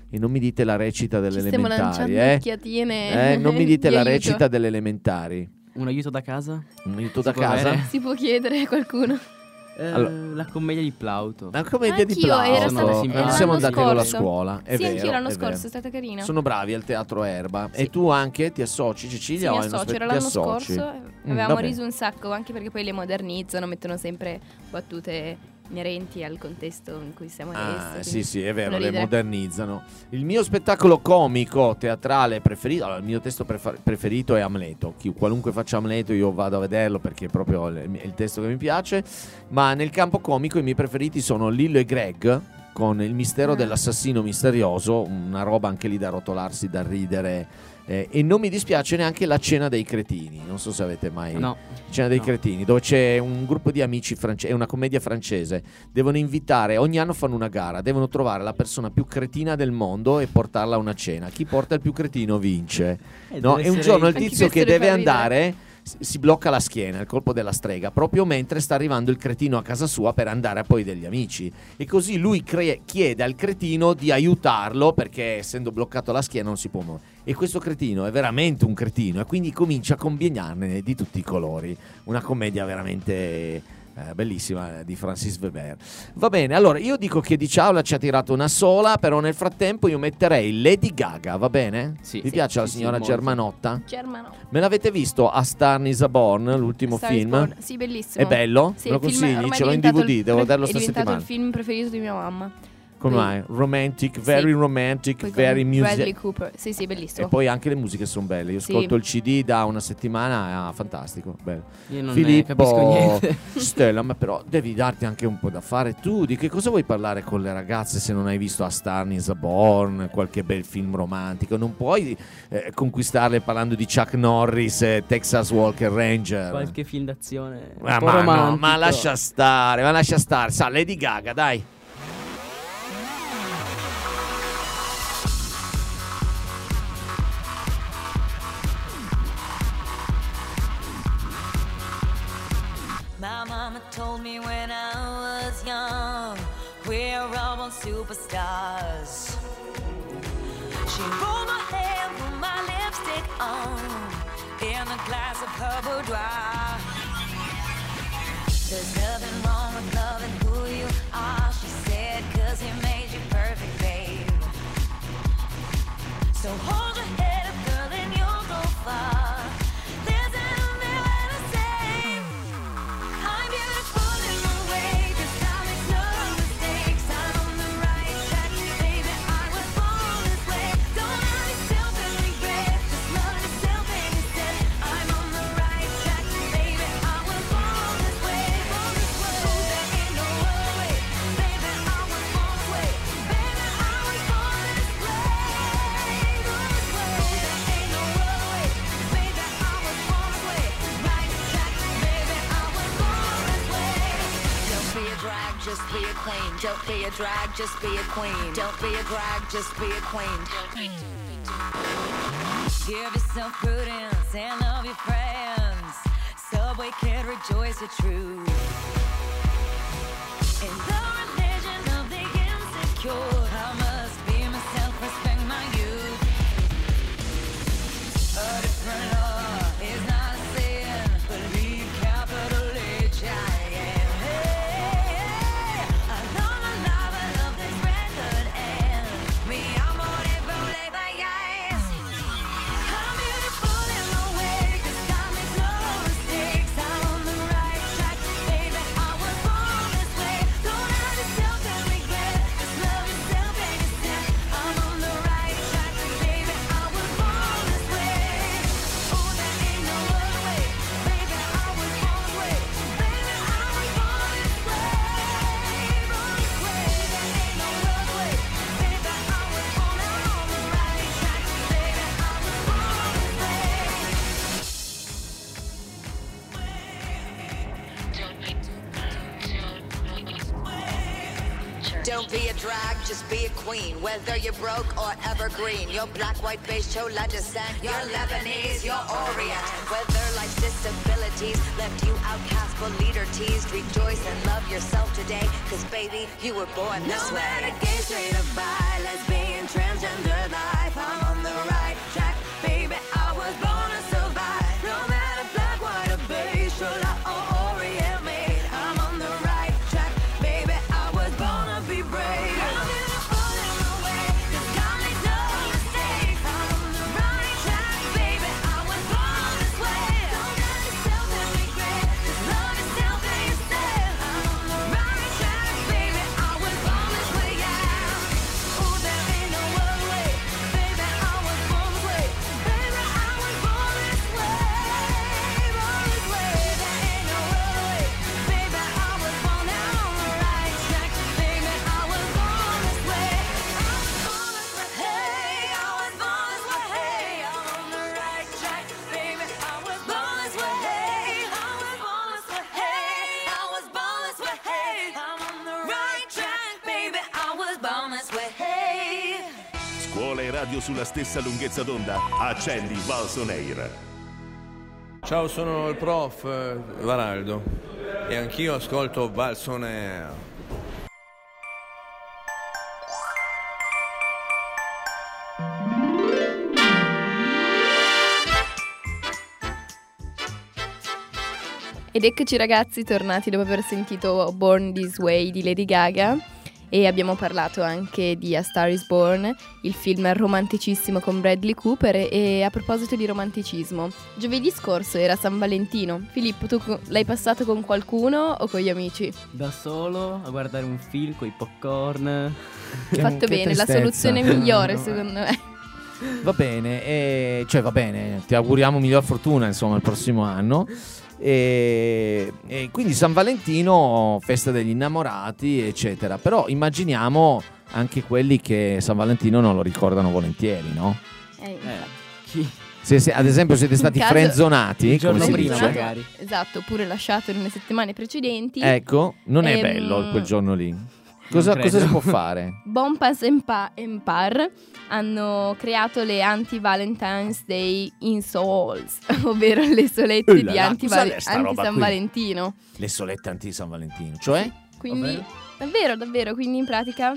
E non mi dite la recita delle Ci stiamo elementari, lanciando occhiatine. Non mi dite di la aiuto. recita delle elementari. Un aiuto da casa? Un aiuto da può casa? avere? Si può chiedere a qualcuno. Allora. La commedia di Plauto. La commedia di Anch'io, Plauto. era stato- Non era siamo l'anno andati con la scorso. scuola. È Sì, vero, anch'io l'anno è scorso, vero. è stata carina. Sono bravi al Teatro Erba. E tu anche ti associ, Cecilia? Sì, o mi hai una associo, era ti l'anno associ? scorso. Avevamo vabbè. riso un sacco, anche perché poi le modernizzano, mettono sempre battute inerenti al contesto in cui siamo adesso. Sì, è vero, fanno le ridere. modernizzano. Il mio spettacolo comico teatrale preferito, allora, il mio testo preferito è Amleto. Qualunque faccia Amleto io vado a vederlo perché è proprio il testo che mi piace. Ma nel campo comico i miei preferiti sono Lillo e Greg con Il mistero dell'assassino misterioso, una roba anche lì da rotolarsi, da ridere. E non mi dispiace neanche La cena dei cretini. Non so se avete mai No. Cena dei cretini, dove c'è un gruppo di amici francesi, è una commedia francese. Devono invitare, ogni anno fanno una gara, devono trovare la persona più cretina del mondo e portarla a una cena. Chi porta il più cretino vince. No? deve E un essere- giorno il Anche tizio questo che le deve fa ridere. andare si blocca la schiena, il colpo della strega, proprio mentre sta arrivando il cretino a casa sua per andare a poi degli amici. E così lui chiede al cretino di aiutarlo perché essendo bloccato la schiena non si può muovere. E questo cretino è veramente un cretino e quindi comincia a combinarne di tutti i colori. Una commedia veramente bellissima di Francis Weber. Va bene, allora io dico che di Ciaula ci ha tirato una sola, però nel frattempo io metterei Lady Gaga, va bene? Sì. Vi piace la signora molto. Germanotta? Germano. Me l'avete visto a Star is Born, l'ultimo Star is film? Born. Sì, bellissimo. È bello? Sì, Me lo il film consigli? ormai Ce l'ho è in diventato DVD, il devo vederlo è sta diventato settimana. il film preferito di mia mamma. Come Poi- mai? Romantic, Sì. very romantic, Poi con very Bradley music. Cooper. Sì, sì, bellissimo. E poi anche le musiche sono belle. Io Sì. ascolto il CD da una settimana, fantastico, bello. Io non Filippo, capisco niente. Stella, ma però devi darti anche un po' da fare tu. Di che cosa vuoi parlare con le ragazze se non hai visto A Star is Born, qualche bel film romantico? Non puoi conquistarle parlando di Chuck Norris e Texas Walker Ranger. Qualche film d'azione. un Ma, po' no, romantico. ma lascia stare. Sa, Lady Gaga, dai. My mama told me when I was young, we're all born superstars. She rolled my hair, put my lipstick on, in a glass of her boudoir. There's nothing wrong with loving who you are, she said, 'cause he made you perfect, babe. So hold your head up, girl, and you'll go far. Just be a queen. Don't be a drag, just be a queen. Don't be a drag, just be a queen. Give yourself prudence and love your friends. Subway kid, rejoice your truth. In the religion of the insecure, I must be myself, respect my youth. A different law is not a sin. Believe capital H I am. Love yourself. Don't be a drag, just be a queen. Whether you're broke or evergreen, you're black, white, beige, chola descent. You're Lebanese, you're Orient. Whether life's disabilities left you outcast but leader teased, rejoice and love yourself today, cause baby, you were born this way. No matter gay, straight or bi, lesbian, transgender life, I'm on the right track, baby, I was born to survive. No matter black, white or beige, chola or Orient made, I'm on the right track, baby, I was born to be brave. I'm beautiful in my way, cause God makes no mistakes. I'm on the right track, baby, I was born this way. Don't doubt yourself and regret, just love yourself and yourself. I'm on the right track, baby, I was born this way, yeah. Ooh, there ain't no other way, baby, I was born this way. Baby, I was born this way, born this way. There ain't no other way, baby, I was born now on the right track, baby, I was born this way. I was born this way, hey, I was born this way, hey, I'm on the right track, baby, I was born this way, hey, I was born this way, hey, I was born this way, hey, I'm on the right track, baby, I was born this way, hey. Scuola e radio sulla stessa lunghezza d'onda. Accendi Valson Air. Ciao, sono il prof Varaldo e anch'io ascolto Valson Air. Ed eccoci ragazzi, tornati dopo aver sentito Born This Way di Lady Gaga. E abbiamo parlato anche di A Star Is Born, il film romanticissimo con Bradley Cooper. E a proposito di romanticismo, giovedì scorso era San Valentino. Filippo, tu l'hai passato con qualcuno o con gli amici? Da solo, a guardare un film con i popcorn. Fatto bene, la soluzione migliore secondo me. Va bene, cioè va bene, ti auguriamo miglior fortuna insomma il prossimo anno. E quindi San Valentino, festa degli innamorati eccetera. Però immaginiamo anche quelli che San Valentino non lo ricordano volentieri, no? Chi? Se ad esempio siete stati frenzonati il giorno come si prima dice, magari. Esatto, oppure lasciato nelle settimane precedenti. ecco, non è bello quel giorno lì. Cosa si può fare? Bompas Empire hanno creato le Anti-Valentine's Day Insoles, ovvero le solette di anti-San Valentino. Le solette anti-San Valentino, cioè? Quindi, davvero, quindi in pratica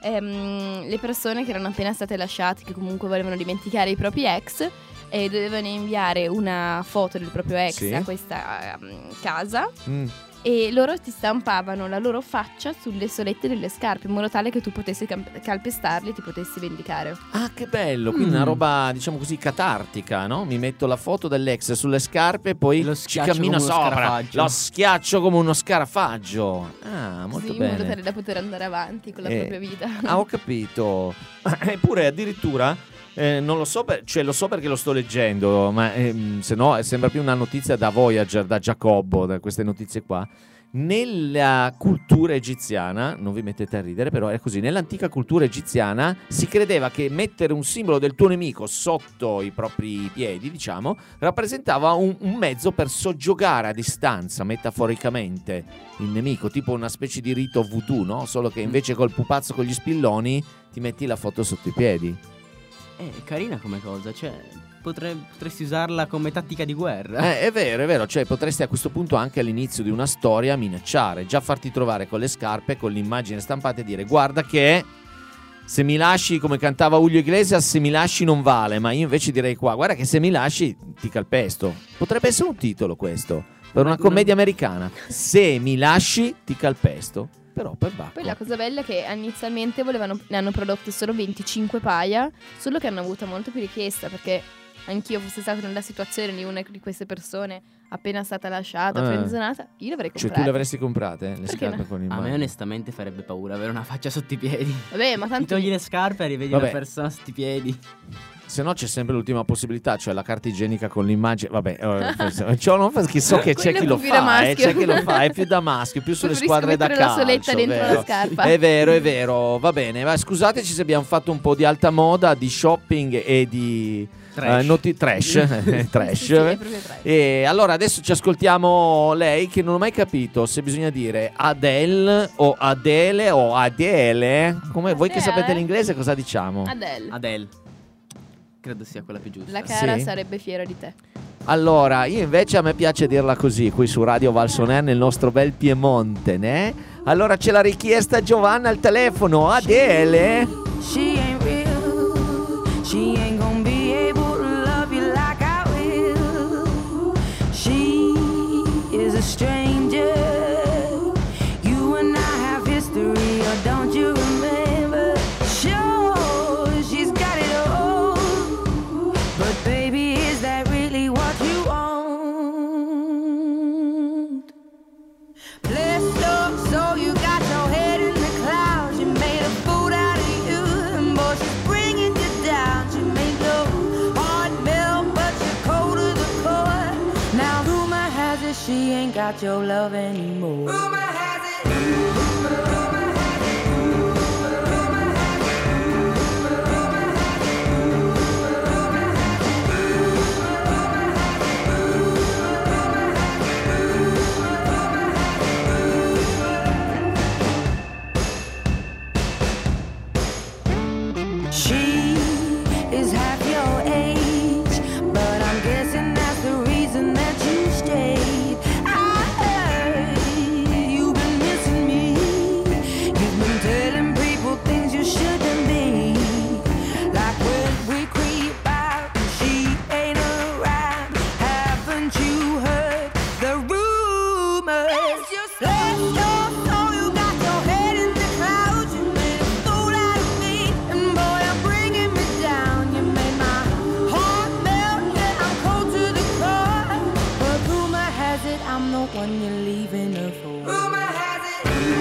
le persone che erano appena state lasciate, che comunque volevano dimenticare i propri ex, e dovevano inviare una foto del proprio ex a questa casa. E loro ti stampavano la loro faccia sulle solette delle scarpe in modo tale che tu potessi calpestarli e ti potessi vendicare. Ah, che bello, quindi una roba diciamo così catartica, no? Mi metto la foto dell'ex sulle scarpe e poi ci cammino sopra, lo schiaccio come uno scarafaggio. Ah, molto bene. In modo tale da poter andare avanti con la propria vita. Ah, ho capito. Eppure addirittura non lo so, lo so perché lo sto leggendo, ma se no sembra più una notizia da Voyager, da Giacobbo, da queste notizie qua. Nella cultura egiziana, non vi mettete a ridere, però è così, nell'antica cultura egiziana si credeva che mettere un simbolo del tuo nemico sotto i propri piedi, diciamo, rappresentava un mezzo per soggiogare a distanza, metaforicamente, il nemico, tipo una specie di rito voodoo, no? Solo che invece col pupazzo con gli spilloni ti metti la foto sotto i piedi. Carina come cosa, cioè potresti usarla come tattica di guerra. È vero, cioè potresti a questo punto anche all'inizio di una storia minacciare, già farti trovare con le scarpe, con l'immagine stampata e dire guarda che se mi lasci, come cantava Julio Iglesias, se mi lasci non vale, ma io invece direi qua, guarda che se mi lasci ti calpesto. Potrebbe essere un titolo questo, per una commedia americana, se mi lasci ti calpesto. Però per Bacco. Poi la cosa bella è che inizialmente ne hanno prodotte solo 25 paia, solo che hanno avuto molto più richiesta, perché anch'io fossi stata nella situazione di una di queste persone appena stata lasciata, frenzonata, io l'avrei comprata. Cioè tu le avresti comprate le scarpe con l'immagine? A me onestamente farebbe paura avere una faccia sotto i piedi. Vabbè, ma tanto ti togli le scarpe e rivedi una persona sotto i piedi. Se no c'è sempre l'ultima possibilità, cioè la carta igienica con l'immagine. Vabbè, so che c'è chi lo fa, c'è chi lo fa, è più da maschio, più sulle squadre da calcio. La soletta dentro la scarpa. È vero, va bene. Ma scusateci se abbiamo fatto un po' di alta moda, di shopping e di trash. Sì, è proprio trash. E allora adesso ci ascoltiamo lei, che non ho mai capito se bisogna dire Adele o Adele o Adele. Come voi che sapete l'inglese cosa diciamo? Adele. Credo sia quella più giusta. La cara Sì? sarebbe fiera di te. Allora, io invece a me piace dirla così, qui su Radio Valsoner nel nostro bel Piemonte, né? Allora c'è la richiesta Giovanna al telefono, Adele. She ain't real. She ain't gonna be able to love you like I will. She is a stranger. You and I have history, or don't you remember? Sure, she's got it all. But baby, is that really what you want? Blessed up, so you got your head in the clouds. You made a fool out of you, and boy, she's bringing you down. She made your heart melt, but you're cold to the core. Now rumor has it she ain't got your love anymore. Rumor has it. She is half your age, but I'm guessing that's the reason that you stayed. I heard you've been missing me. You've been telling people things you shouldn't be. Like when we creep out and she ain't around. Haven't you heard the rumors? Bless your soul, you got your head in the clouds. You made a fool out of me, and boy, you're bringing me down. You made my heart melt, yeah, I'm cold to the core. But rumor has it I'm the one you're leaving her for. Rumor has it.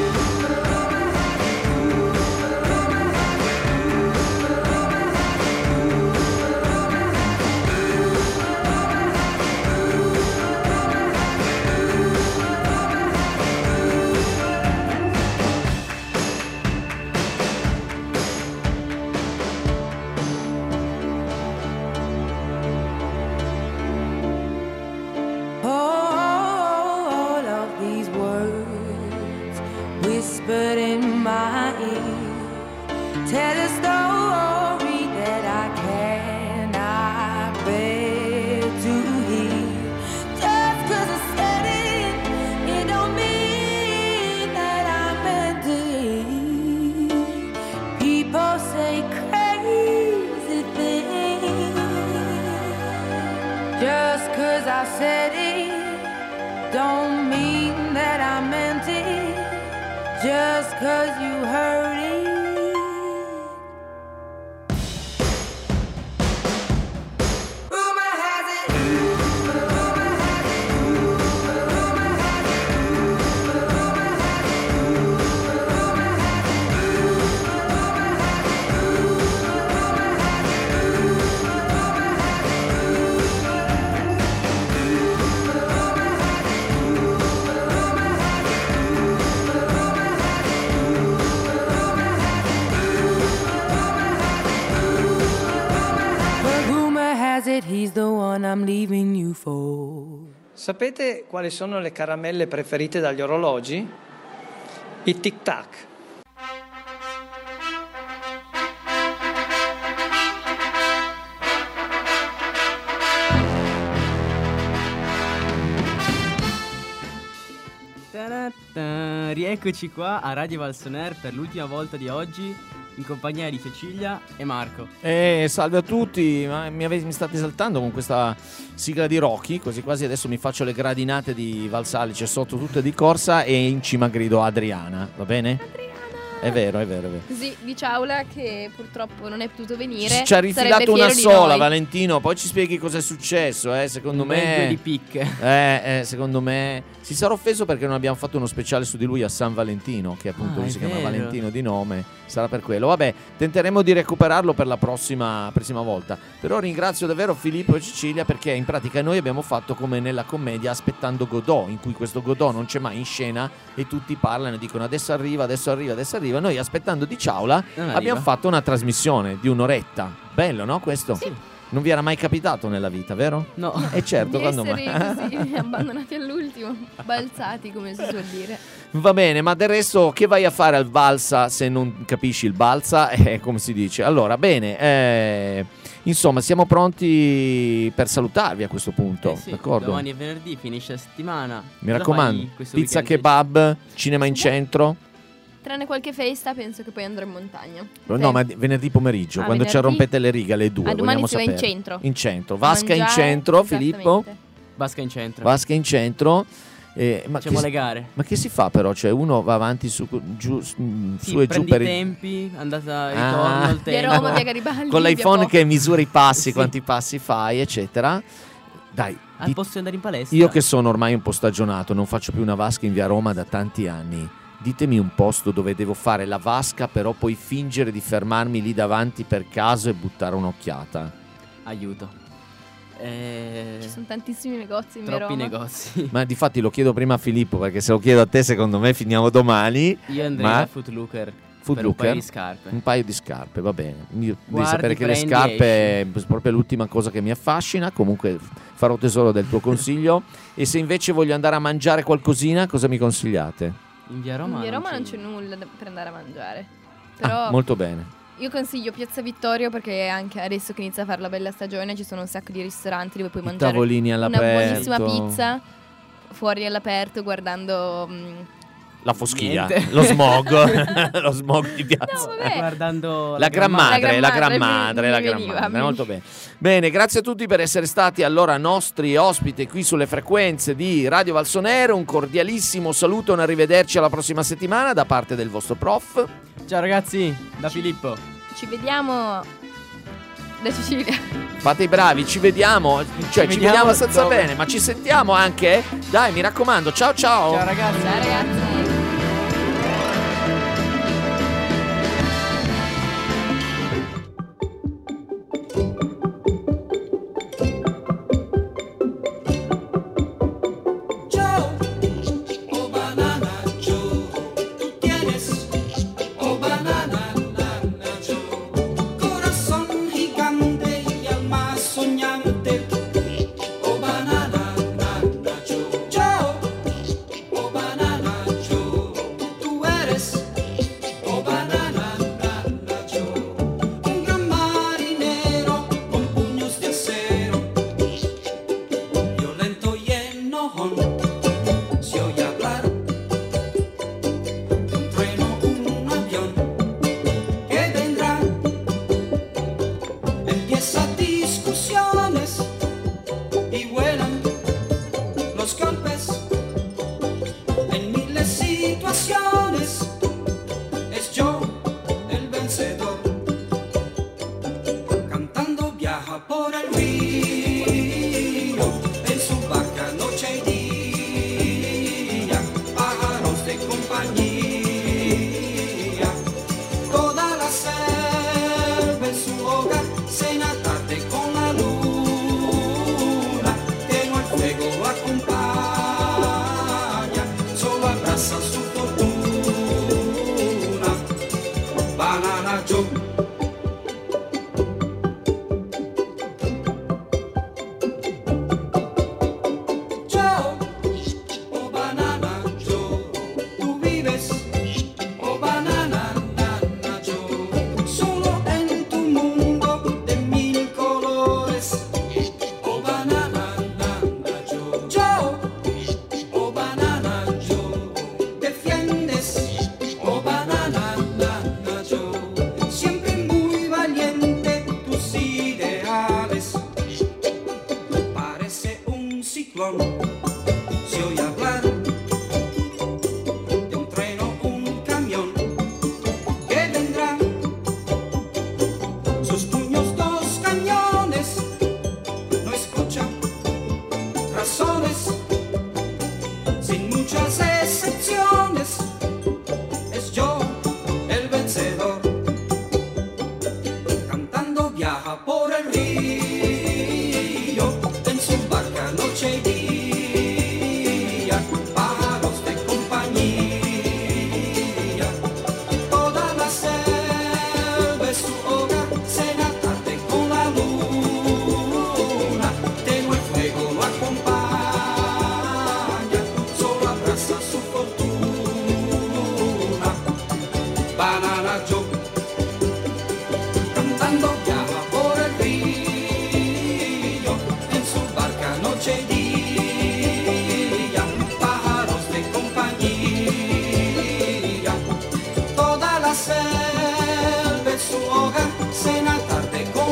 All of these words whispered in my ear tell a story that I cannot bear to hear. Just 'cause I said it don't mean that I meant it. People say crazy things. Just 'cause I said it don't mean that I meant it. Just 'cause you heard it. Rumor has it. But rumor has it he's the one I'm leaving you for. Sapete quali sono le caramelle preferite dagli orologi? I tic tac. Ta-da-ta. Rieccoci qua a Radio Valsoner per l'ultima volta di oggi in compagnia di Cecilia e Marco. Salve a tutti, mi state esaltando con questa sigla di Rocky, così quasi adesso mi faccio le gradinate di Valsalice sotto tutte di corsa e in cima grido Adriana, va bene? Adriana! È vero. Così di Ciaula, che purtroppo non è potuto venire, Ci ha rifilato sarebbe una fiero di sola, noi. Valentino. Poi ci spieghi cosa è successo, secondo Un bel me. due di picche. Secondo me si sarà offeso perché non abbiamo fatto uno speciale su di lui a San Valentino, che appunto lui è si chiama vero. Valentino di nome. Sarà per quello. Vabbè, tenteremo di recuperarlo per la prossima volta. Però ringrazio davvero Filippo e Cecilia, perché in pratica noi abbiamo fatto come nella commedia Aspettando Godot, in cui questo Godot non c'è mai in scena e tutti parlano e dicono adesso arriva. Noi aspettando di Ciaula Non abbiamo arriva. fatto una trasmissione di un'oretta. Bello, no questo? Sì. Non vi era mai capitato nella vita, vero? No. E certo, Di quando essere così abbandonati all'ultimo, balzati come si suol dire. Va bene, ma del resto che vai a fare al Valsa se non capisci il Balsa? Come si dice? Allora, bene, insomma, siamo pronti per salutarvi a questo punto, Sì, d'accordo? domani è venerdì, finisce la settimana. Mi Cosa raccomando, fai questo pizza weekend? kebab, cinema in centro. Tranne qualche festa, penso che poi andrò in montagna. No, ma venerdì pomeriggio, quando ci venerdì? rompete le righe alle 2. Domani vogliamo si va in sapere. centro. In centro. Vasca in Mangiare, centro, Filippo. Vasca in centro. Vasca in centro. Ma Facciamo che, le gare. Ma che si fa però? Cioè uno va avanti su, giù, Sì, su e giù prendi per i tempi, andata e ritorno Ah. al Via tempo. Roma, via Garibaldi, con via l'iPhone Po. che misura i passi, quanti passi fai, eccetera. Dai, Al posto di andare in palestra. io che sono ormai un po' stagionato, non faccio più una vasca in via Roma da tanti anni. Ditemi un posto dove devo fare la vasca, però poi fingere di fermarmi lì davanti per caso e buttare un'occhiata. Aiuto. Ci sono tantissimi negozi in via Troppi Roma. negozi. Ma difatti lo chiedo prima a Filippo, perché se lo chiedo a te secondo me finiamo domani. Io andrei Ma da Foot Locker Foot per un paio Locker? di scarpe. Un paio di scarpe, va bene. Devi Guardi, sapere che le prendi, scarpe è proprio l'ultima cosa che mi affascina. Comunque farò tesoro del tuo consiglio. E se invece voglio andare a mangiare qualcosina, cosa mi consigliate? In via Roma, In via Roma non c'è nulla per andare a mangiare. Però Molto bene. io consiglio Piazza Vittorio, perché anche adesso che inizia a fare la bella stagione ci sono un sacco di ristoranti dove puoi mangiare tavolini una all'aperto. buonissima pizza fuori all'aperto guardando La foschia, Niente. lo smog, lo smog di piazza. Guardando La Gran Madre, la Gran mi Madre, la Gran veniva, Madre, mi- molto bene. Bene, grazie a tutti per essere stati allora nostri ospiti qui sulle frequenze di Radio Valsonero. Un cordialissimo saluto e un arrivederci alla prossima settimana da parte del vostro prof. Ciao ragazzi, da Filippo. Ci vediamo da Sicilia. Fate i bravi, ci vediamo, cioè ci vediamo vediamo abbastanza dove? bene, ma ci sentiamo anche? Dai, mi raccomando, ciao ciao. Ciao ragazzi. Ciao ragazzi. Joe, oh banana Joe, tú tienes, oh banana nana Joe, corazón gigante y alma soñante, oh banana nana Joe, Joe, oh banana Joe.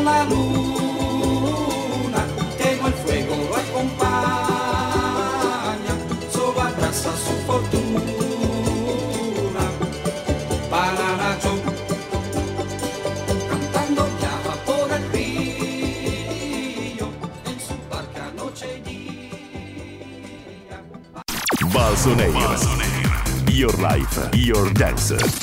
la luna, tengo el fuego, lo acompaña, solo atrasa su fortuna. Paranacho, cantando viaja por el río, en su barca noche y día. Valsoneira. Your life, your dance.